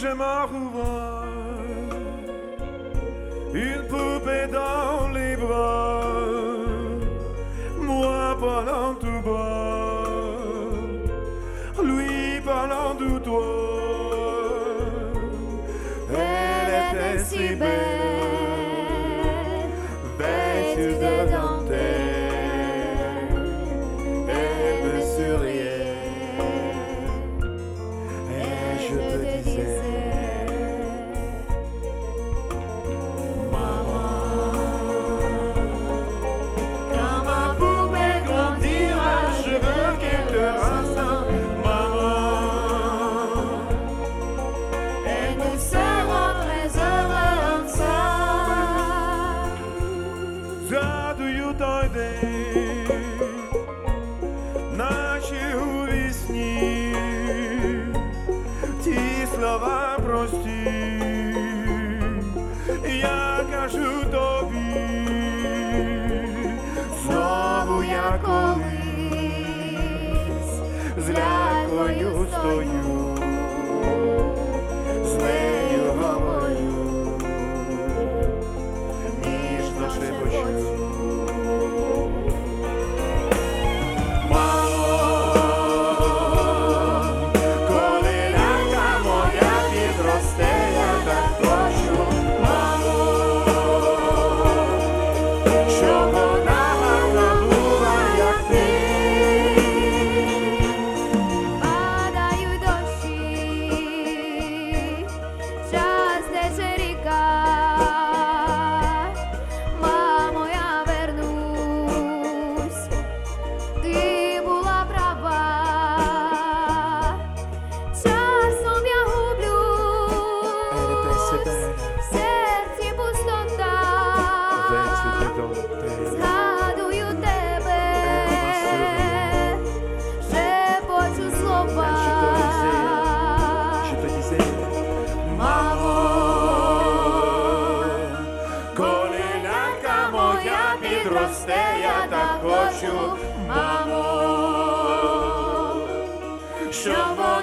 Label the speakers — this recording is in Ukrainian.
Speaker 1: je m'en revois, une poupée dans les bras, moi parlant tout bas, lui parlant tout toi. Elle était si belle, vêtue de dentelle, elle me souriait, et je te disais, maman, quand ma poupée grandira, je veux qu'elle te ressemble, maman, et nous serons très heureux ensemble. Згадую той день, наче у вісні, ті слова прості, я кажу тобі, знову я колись з лялькою стою, з нею говорю, ніжно шепочу. Згадую тебе, шепочу слова. Мамо, коли лялька моя підросте, я так хочу, мамо, щоб